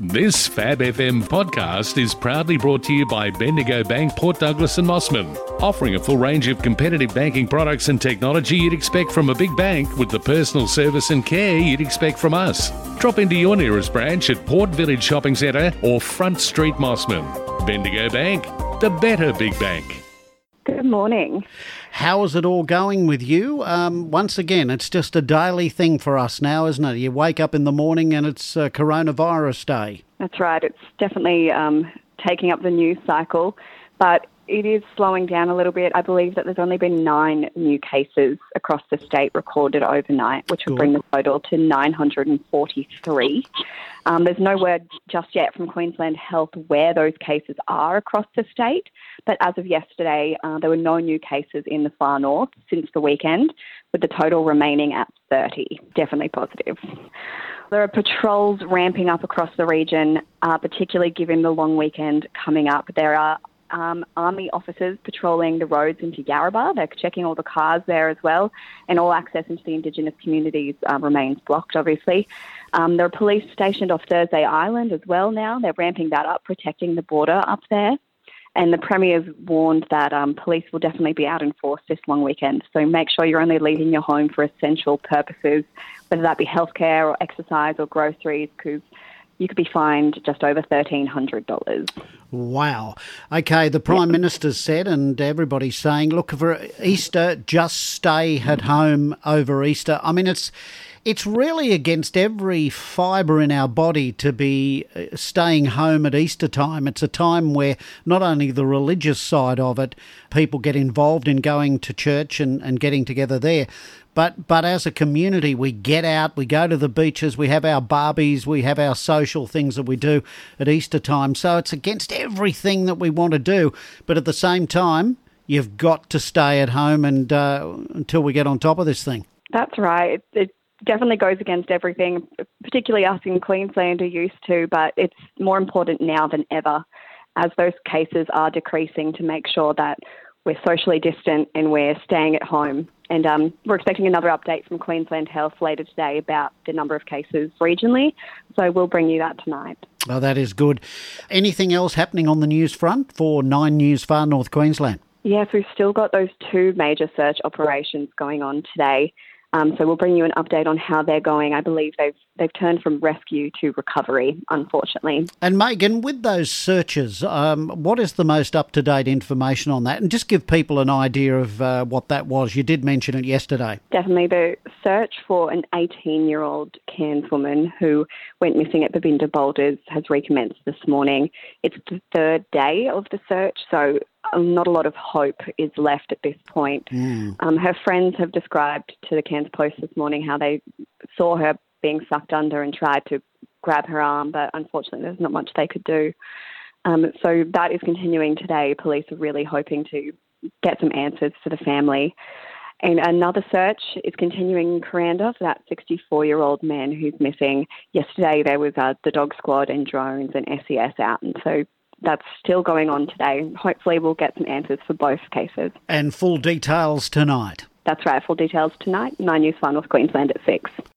This Fab FM podcast is proudly brought to you by Bendigo Bank, Port Douglas and Mossman, offering a full range of competitive banking products and technology you'd expect from a big bank with the personal service and care you'd expect from us. Drop into your nearest branch at Port Village Shopping Centre or Front Street Mossman. Bendigo Bank, the better big bank. Good morning. How is it all going with you? Once again, it's just a daily thing for us now, isn't it? You wake up in the morning and it's coronavirus day. That's right. It's definitely taking up the news cycle, but it is slowing down a little bit. I believe that there's only been 9 new cases across the state recorded overnight, which would bring the total to 943. There's no word just yet from Queensland Health where those cases are across the state, but as of yesterday, there were no new cases in the far north since the weekend, with the total remaining at 30. Definitely positive. There are patrols ramping up across the region, particularly given the long weekend coming up. There are Army officers patrolling the roads into Yarrabah. They're checking all the cars there as well, and all access into the Indigenous communities remains blocked, obviously. There are police stationed off Thursday Island as well now. They're ramping that up, protecting the border up there. And the Premier's warned that police will definitely be out in force this long weekend. So make sure you're only leaving your home for essential purposes, whether that be healthcare or exercise or groceries, because you could be fined just over $1,300. Wow. Okay, the Prime Minister said, and everybody's saying, look, for Easter, just stay at home over Easter. I mean, it's really against every fibre in our body to be staying home at Easter time. It's a time where not only the religious side of it, people get involved in going to church and getting together there, but as a community, we get out, we go to the beaches, we have our barbies, we have our social things that we do at Easter time. So it's against everything that we want to do. But at the same time, you've got to stay at home and until we get on top of this thing. That's right. It definitely goes against everything, particularly us in Queensland are used to, but it's more important now than ever as those cases are decreasing to make sure that we're socially distant and we're staying at home. And we're expecting another update from Queensland Health later today about the number of cases regionally. So we'll bring you that tonight. Oh, that is good. Anything else happening on the news front for 9 News Far North Queensland? Yes, we've still got those 2 major search operations going on today. So we'll bring you an update on how they're going. I believe they've turned from rescue to recovery, unfortunately. And Megan, with those searches, what is the most up-to-date information on that? And just give people an idea of what that was. You did mention it yesterday. Definitely. The search for an 18-year-old Cairns woman who went missing at Babinda Boulders has recommenced this morning. It's the 3rd day of the search, so not a lot of hope is left at this point. Her friends have described to the Cairns Post this morning how they saw her being sucked under and tried to grab her arm, but unfortunately there's not much they could do. So that is continuing today. Police are really hoping to get some answers for the family. And another search is continuing in Kuranda for that 64-year-old man who's missing. Yesterday there was the dog squad and drones and SES out, and so that's still going on today. Hopefully we'll get some answers for both cases. And full details tonight. That's right, full details tonight. 9 News Far North Queensland at 6.